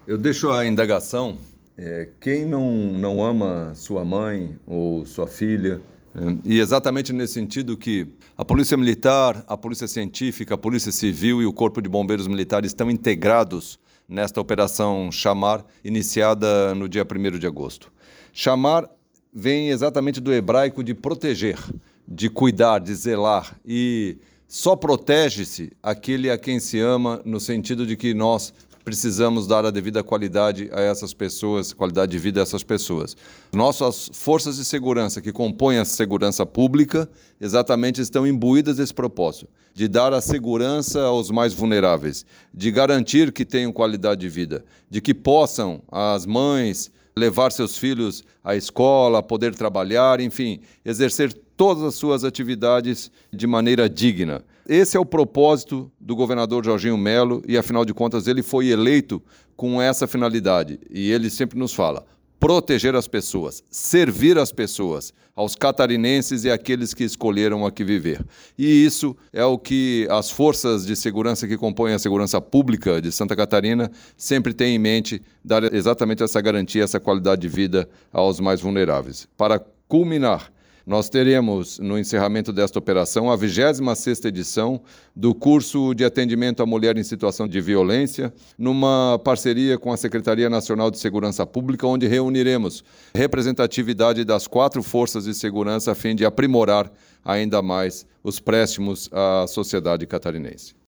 Eu deixo a indagação. Quem não ama sua mãe ou sua filha? E exatamente nesse sentido que a Polícia Militar, a Polícia Científica, a Polícia Civil e o Corpo de Bombeiros Militares estão integrados nesta operação Chamar, iniciada no dia 1º de agosto. Chamar vem exatamente do hebraico de proteger, de cuidar, de zelar, e só protege-se aquele a quem se ama, no sentido de que nós precisamos dar a devida qualidade a essas pessoas, qualidade de vida a essas pessoas. Nossas forças de segurança que compõem a segurança pública exatamente estão imbuídas desse propósito, de dar a segurança aos mais vulneráveis, de garantir que tenham qualidade de vida, de que possam as mães levar seus filhos à escola, poder trabalhar, enfim, exercer todas as suas atividades de maneira digna. Esse é o propósito do governador Jorginho Melo e, afinal de contas, ele foi eleito com essa finalidade. E ele sempre nos fala: proteger as pessoas, servir as pessoas, aos catarinenses e àqueles que escolheram aqui viver. E isso é o que as forças de segurança que compõem a segurança pública de Santa Catarina sempre têm em mente, dar exatamente essa garantia, essa qualidade de vida aos mais vulneráveis. Para culminar, nós teremos, no encerramento desta operação, a 26ª edição do curso de atendimento à mulher em situação de violência, numa parceria com a Secretaria Nacional de Segurança Pública, onde reuniremos representatividade das 4 forças de segurança a fim de aprimorar ainda mais os préstimos à sociedade catarinense.